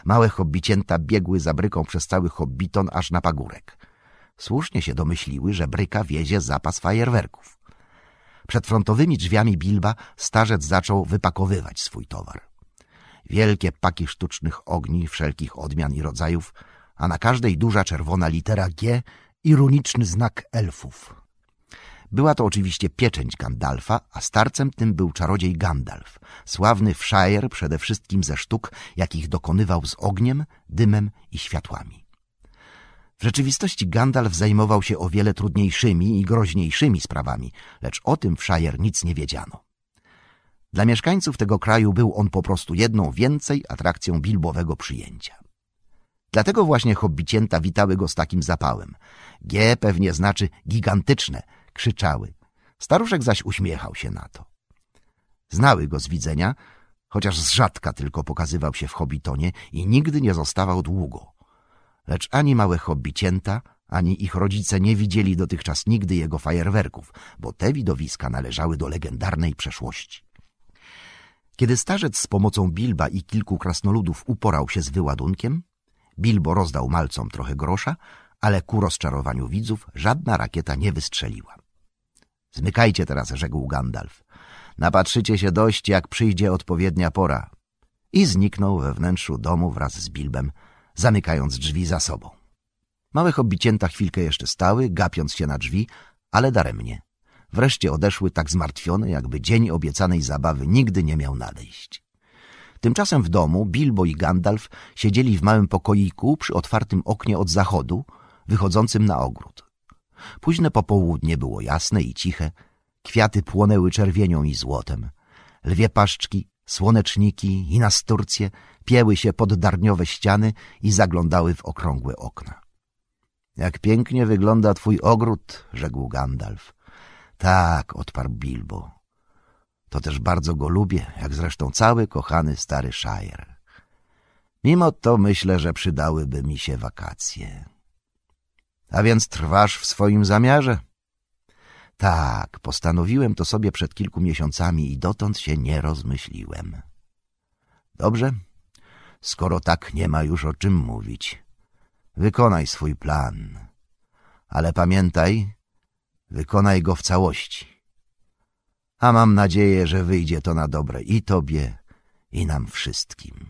Małe hobbicięta biegły za Bryką przez cały Hobbiton aż na pagórek. Słusznie się domyśliły, że Bryka wiezie zapas fajerwerków. Przed frontowymi drzwiami Bilba starzec zaczął wypakowywać swój towar. Wielkie paki sztucznych ogni wszelkich odmian i rodzajów, a na każdej duża czerwona litera G i runiczny znak elfów. Była to oczywiście pieczęć Gandalfa, a starcem tym był czarodziej Gandalf, sławny w Shire przede wszystkim ze sztuk, jakich dokonywał z ogniem, dymem i światłami. W rzeczywistości Gandalf zajmował się o wiele trudniejszymi i groźniejszymi sprawami, lecz o tym w Shire nic nie wiedziano. Dla mieszkańców tego kraju był on po prostu jedną więcej atrakcją Bilbowego przyjęcia. Dlatego właśnie hobbicięta witały go z takim zapałem. G pewnie znaczy gigantyczne, krzyczały. Staruszek zaś uśmiechał się na to. Znały go z widzenia, chociaż z rzadka tylko pokazywał się w Hobbitonie i nigdy nie zostawał długo. Lecz ani małe hobbicięta, ani ich rodzice nie widzieli dotychczas nigdy jego fajerwerków, bo te widowiska należały do legendarnej przeszłości. Kiedy starzec z pomocą Bilba i kilku krasnoludów uporał się z wyładunkiem, Bilbo rozdał malcom trochę grosza, ale ku rozczarowaniu widzów żadna rakieta nie wystrzeliła. — Zmykajcie teraz, rzekł Gandalf. Napatrzycie się dość, jak przyjdzie odpowiednia pora. I zniknął we wnętrzu domu wraz z Bilbem, zamykając drzwi za sobą. Małe hobbicięta chwilkę jeszcze stały, gapiąc się na drzwi, ale daremnie. Wreszcie odeszły tak zmartwione, jakby dzień obiecanej zabawy nigdy nie miał nadejść. Tymczasem w domu Bilbo i Gandalf siedzieli w małym pokoiku przy otwartym oknie od zachodu, wychodzącym na ogród. Późne popołudnie było jasne i ciche, kwiaty płonęły czerwienią i złotem. Lwie paszczki, słoneczniki i nasturcje pieły się pod darniowe ściany i zaglądały w okrągłe okna. — Jak pięknie wygląda twój ogród, rzekł Gandalf. — Tak, odparł Bilbo. To też bardzo go lubię, jak zresztą cały kochany stary Shire. Mimo to myślę, że przydałyby mi się wakacje. — A więc trwasz w swoim zamiarze? — Tak, postanowiłem to sobie przed kilku miesiącami i dotąd się nie rozmyśliłem. — Dobrze, skoro tak nie ma już o czym mówić. Wykonaj swój plan. Ale pamiętaj, wykonaj go w całości. A mam nadzieję, że wyjdzie to na dobre i tobie, i nam wszystkim.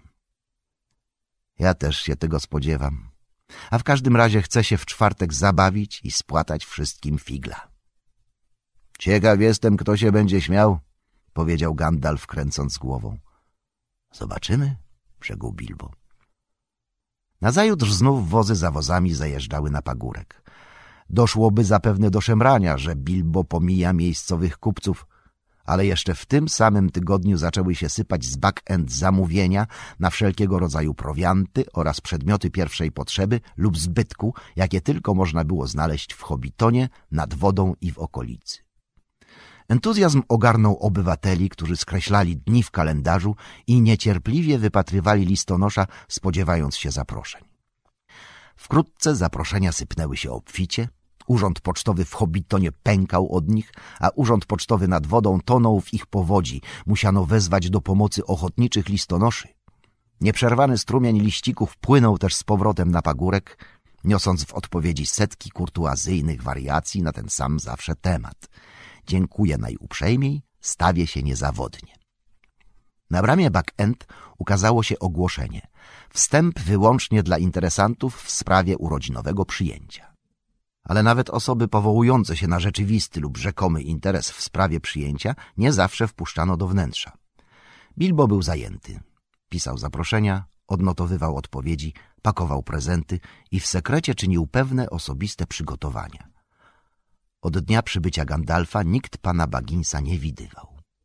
Ja też się tego spodziewam. A w każdym razie chcę się w czwartek zabawić i spłatać wszystkim figla. — Ciekaw jestem, kto się będzie śmiał — powiedział Gandalf, kręcąc głową. — Zobaczymy — rzekł Bilbo. Nazajutrz znów wozy za wozami zajeżdżały na pagórek. Doszłoby zapewne do szemrania, że Bilbo pomija miejscowych kupców, ale jeszcze w tym samym tygodniu zaczęły się sypać z Back End zamówienia na wszelkiego rodzaju prowianty oraz przedmioty pierwszej potrzeby lub zbytku, jakie tylko można było znaleźć w Hobbitonie, nad wodą i w okolicy. Entuzjazm ogarnął obywateli, którzy skreślali dni w kalendarzu i niecierpliwie wypatrywali listonosza, spodziewając się zaproszeń. Wkrótce zaproszenia sypnęły się obficie, urząd pocztowy w Hobbitonie pękał od nich, a urząd pocztowy nad wodą tonął w ich powodzi. Musiano wezwać do pomocy ochotniczych listonoszy. Nieprzerwany strumień liścików płynął też z powrotem na pagórek, niosąc w odpowiedzi setki kurtuazyjnych wariacji na ten sam zawsze temat. Dziękuję najuprzejmiej, stawię się niezawodnie. Na bramie Back End ukazało się ogłoszenie. Wstęp wyłącznie dla interesantów w sprawie urodzinowego przyjęcia. Ale nawet osoby powołujące się na rzeczywisty lub rzekomy interes w sprawie przyjęcia nie zawsze wpuszczano do wnętrza. Bilbo był zajęty. Pisał zaproszenia, odnotowywał odpowiedzi, pakował prezenty i w sekrecie czynił pewne osobiste przygotowania. Od dnia przybycia Gandalfa nikt pana Bagginsa nie widywał.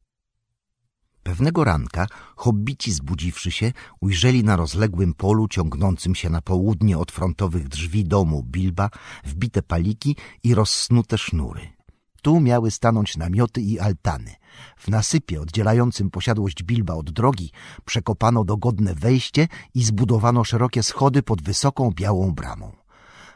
Pewnego ranka hobbici, zbudziwszy się, ujrzeli na rozległym polu ciągnącym się na południe od frontowych drzwi domu Bilba wbite paliki i rozsnute sznury. Tu miały stanąć namioty i altany. W nasypie oddzielającym posiadłość Bilba od drogi przekopano dogodne wejście i zbudowano szerokie schody pod wysoką białą bramą.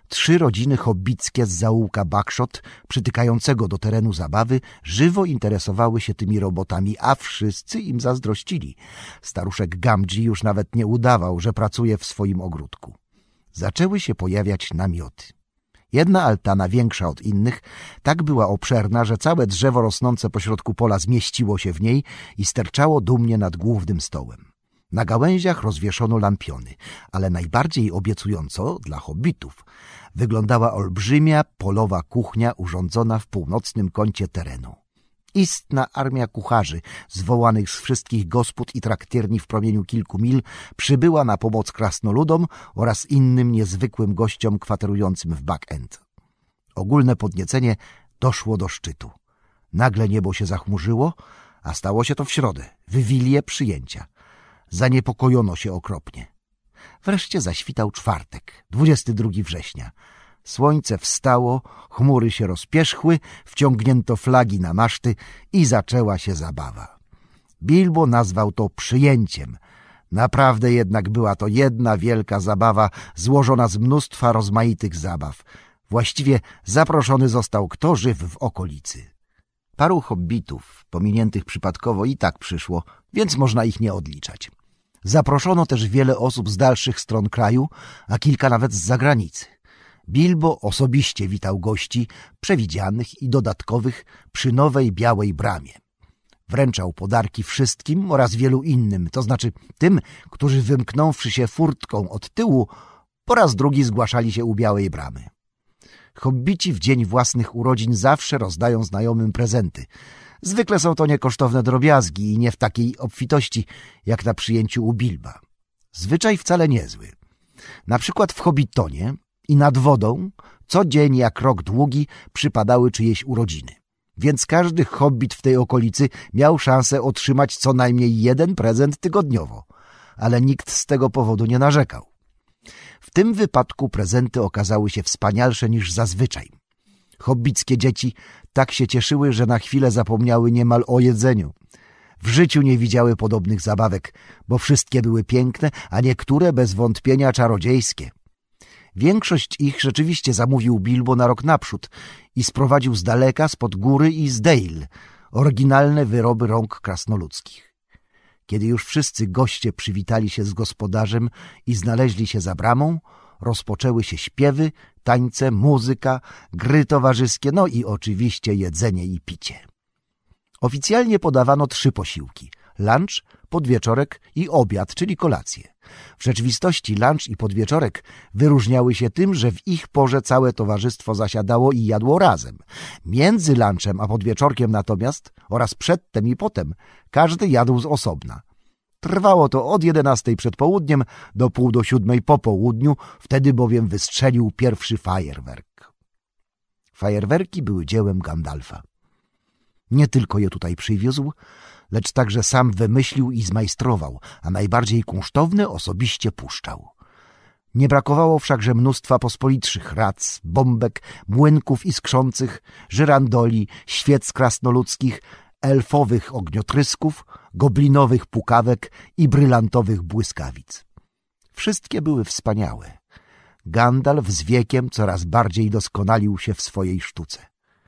3 rodziny hobbickie z zaułka Bagshot, przytykającego do terenu zabawy, żywo interesowały się tymi robotami, a wszyscy im zazdrościli. Staruszek Gamgee już nawet nie udawał, że pracuje w swoim ogródku. Zaczęły się pojawiać namioty. Jedna altana, większa od innych, tak była obszerna, że całe drzewo rosnące pośrodku pola zmieściło się w niej i sterczało dumnie nad głównym stołem. Na gałęziach rozwieszono lampiony, ale najbardziej obiecująco dla hobbitów wyglądała olbrzymia polowa kuchnia urządzona w północnym kącie terenu. Istna armia kucharzy, zwołanych z wszystkich gospod i traktierni w promieniu kilku mil, przybyła na pomoc krasnoludom oraz innym niezwykłym gościom kwaterującym w Back End. Ogólne podniecenie doszło do szczytu. Nagle niebo się zachmurzyło, a stało się to w środę, w wigilię przyjęcia. Zaniepokojono się okropnie. Wreszcie zaświtał czwartek, 22 września. Słońce wstało, chmury się rozpierzchły, wciągnięto flagi na maszty i zaczęła się zabawa. Bilbo nazwał to przyjęciem. Naprawdę jednak była to jedna wielka zabawa złożona z mnóstwa rozmaitych zabaw. Właściwie zaproszony został kto żyw w okolicy. Paru hobbitów, pominiętych przypadkowo, i tak przyszło, więc można ich nie odliczać. Zaproszono też wiele osób z dalszych stron kraju, a kilka nawet z zagranicy. Bilbo osobiście witał gości, przewidzianych i dodatkowych, przy nowej białej bramie. Wręczał podarki wszystkim oraz wielu innym, to znaczy tym, którzy wymknąwszy się furtką od tyłu, po raz drugi zgłaszali się u białej bramy. Hobbici w dzień własnych urodzin zawsze rozdają znajomym prezenty. Zwykle są to niekosztowne drobiazgi i nie w takiej obfitości, jak na przyjęciu u Bilba. Zwyczaj wcale niezły. Na przykład w Hobbitonie i nad wodą co dzień jak rok długi przypadały czyjeś urodziny. Więc każdy hobbit w tej okolicy miał szansę otrzymać co najmniej jeden prezent tygodniowo, ale nikt z tego powodu nie narzekał. W tym wypadku prezenty okazały się wspanialsze niż zazwyczaj. Hobbickie dzieci tak się cieszyły, że na chwilę zapomniały niemal o jedzeniu. W życiu nie widziały podobnych zabawek, bo wszystkie były piękne, a niektóre bez wątpienia czarodziejskie. Większość ich rzeczywiście zamówił Bilbo na rok naprzód i sprowadził z daleka, spod góry i z Dale, oryginalne wyroby rąk krasnoludzkich. Kiedy już wszyscy goście przywitali się z gospodarzem i znaleźli się za bramą, rozpoczęły się śpiewy, tańce, muzyka, gry towarzyskie, no i oczywiście jedzenie i picie. Oficjalnie podawano 3 posiłki: lunch, podwieczorek i obiad, czyli kolację. W rzeczywistości lunch i podwieczorek wyróżniały się tym, że w ich porze całe towarzystwo zasiadało i jadło razem. Między lunchem a podwieczorkiem natomiast oraz przedtem i potem każdy jadł z osobna. Trwało to od 11 przed południem do 6:30 po południu, wtedy bowiem wystrzelił pierwszy fajerwerk. Fajerwerki były dziełem Gandalfa. Nie tylko je tutaj przywiózł, lecz także sam wymyślił i zmajstrował, a najbardziej kunsztowny osobiście puszczał. Nie brakowało wszakże mnóstwa pospolitszych rac, bombek, młynków iskrzących, żyrandoli, świec krasnoludzkich, elfowych ogniotrysków, goblinowych pukawek i brylantowych błyskawic. Wszystkie były wspaniałe. Gandalf z wiekiem coraz bardziej doskonalił się w swojej sztuce.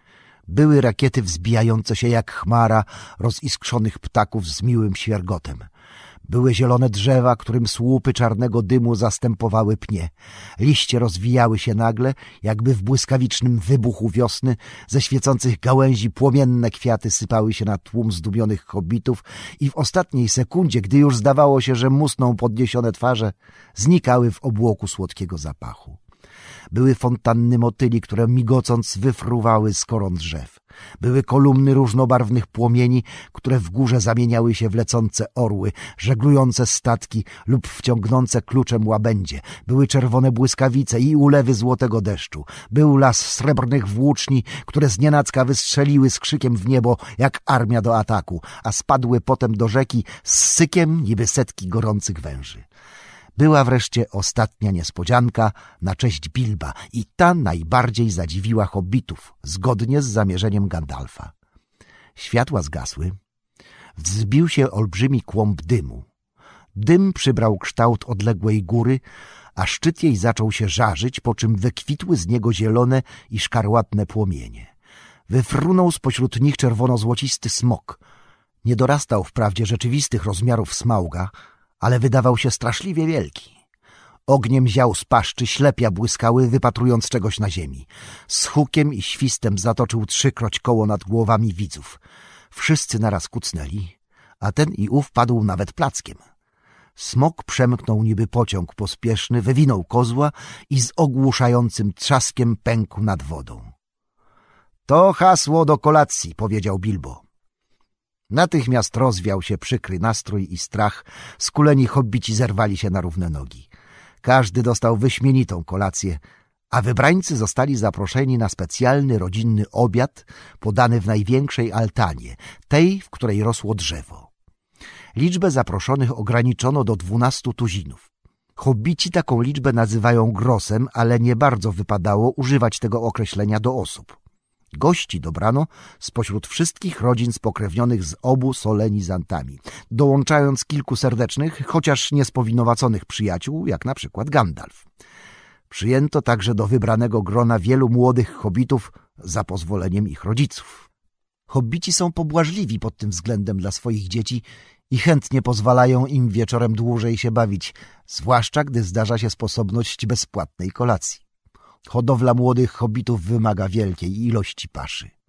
Były rakiety wzbijające się jak chmara roziskrzonych ptaków z miłym świergotem. Były zielone drzewa, którym słupy czarnego dymu zastępowały pnie. Liście rozwijały się nagle, jakby w błyskawicznym wybuchu wiosny. Ze świecących gałęzi płomienne kwiaty sypały się na tłum zdumionych hobbitów i w ostatniej sekundzie, gdy już zdawało się, że musną podniesione twarze, znikały w obłoku słodkiego zapachu. Były fontanny motyli, które migocąc wyfruwały z koron drzew. Były kolumny różnobarwnych płomieni, które w górze zamieniały się w lecące orły, żeglujące statki lub wciągnące kluczem łabędzie. Były czerwone błyskawice i ulewy złotego deszczu. Był las srebrnych włóczni, które znienacka wystrzeliły z krzykiem w niebo jak armia do ataku, a spadły potem do rzeki z sykiem niby setki gorących węży. Była wreszcie ostatnia niespodzianka na cześć Bilba i ta najbardziej zadziwiła hobbitów, zgodnie z zamierzeniem Gandalfa. Światła zgasły. Wzbił się olbrzymi kłąb dymu. Dym przybrał kształt odległej góry, a szczyt jej zaczął się żarzyć, po czym wykwitły z niego zielone i szkarłatne płomienie. Wyfrunął spośród nich czerwono-złocisty smok. Nie dorastał wprawdzie rzeczywistych rozmiarów smauga, ale wydawał się straszliwie wielki. Ogniem ział z paszczy, ślepia błyskały, wypatrując czegoś na ziemi. Z hukiem i świstem zatoczył 3-kroć koło nad głowami widzów. Wszyscy naraz kucnęli, a ten i ów padł nawet plackiem. Smok przemknął niby pociąg pospieszny, wywinął kozła i z ogłuszającym trzaskiem pękł nad wodą. — To hasło do kolacji — powiedział Bilbo. Natychmiast rozwiał się przykry nastrój i strach, skuleni hobbici zerwali się na równe nogi. Każdy dostał wyśmienitą kolację, a wybrańcy zostali zaproszeni na specjalny rodzinny obiad podany w największej altanie, tej, w której rosło drzewo. Liczbę zaproszonych ograniczono do 12 tuzinów. Hobbici taką liczbę nazywają grossem, ale nie bardzo wypadało używać tego określenia do osób. Gości dobrano spośród wszystkich rodzin spokrewnionych z obu solenizantami, dołączając kilku serdecznych, chociaż niespowinowaconych przyjaciół, jak na przykład Gandalf. Przyjęto także do wybranego grona wielu młodych hobbitów za pozwoleniem ich rodziców. Hobbici są pobłażliwi pod tym względem dla swoich dzieci i chętnie pozwalają im wieczorem dłużej się bawić, zwłaszcza gdy zdarza się sposobność bezpłatnej kolacji. Hodowla młodych hobbitów wymaga wielkiej ilości paszy.